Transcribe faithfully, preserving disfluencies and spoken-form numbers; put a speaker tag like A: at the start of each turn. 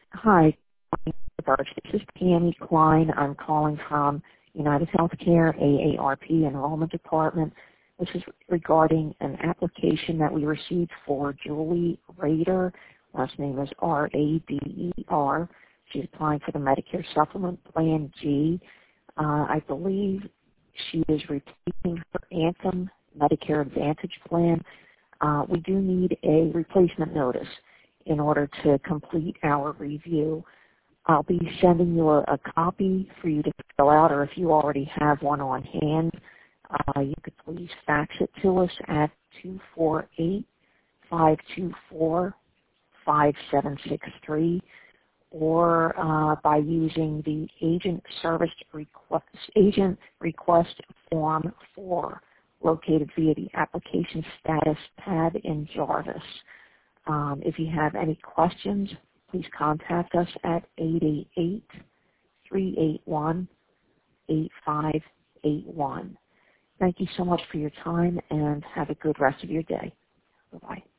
A: Hi, Birch. This is Tammy Klein. I'm calling from United Healthcare A A R P Enrollment Department. This is regarding an application that we received for Julie Rader. Last name is R A D E R. She's applying for the Medicare Supplement Plan G. Uh, I believe she is replacing her Anthem Medicare Advantage plan. Uh, we do need a replacement notice in order to complete our review. I'll be sending you a, a copy for you to fill out, or if you already have one on hand, uh, you could please fax it to us at two four eight, five two four, five seven six three, or uh, by using the agent service request, agent request form four located via the application status tab in Jarvis. Um, if you have any questions, please contact us at eight eight eight, three eight one, eight five eight one. Thank you so much for your time, and have a good rest of your day. Bye-bye.